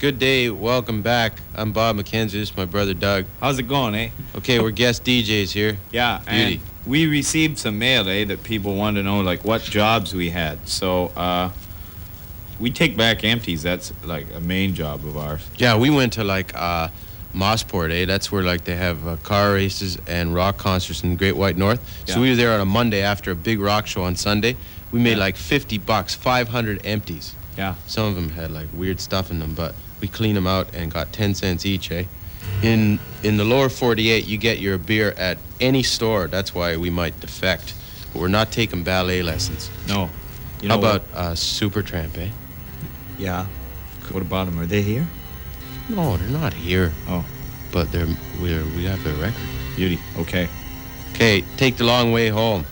Good day. Welcome back. I'm Bob McKenzie. This is my brother Doug. How's it going, eh? Okay, we're guest DJs here. Yeah, Beauty. and we received some mail, that people wanted to know, like, what jobs we had. So, we take back empties. That's, like, a main job of ours. Yeah, we went to like Mossport, That's where like they have car races and rock concerts in the Great White North. So Yeah. we were there on a Monday after a big rock show on Sunday. We made Yeah. like $50, 500 empties. Yeah. Some of them had like weird stuff in them, but we cleaned them out and got 10 cents each, In the lower 48, you get your beer at any store. That's why we might defect. But we're not taking ballet lessons. No. You How know about Supertramp, Yeah. What about them? Are they here? No, they're not here. Oh. But we have their record. Beauty. Okay. Okay, take the long way home.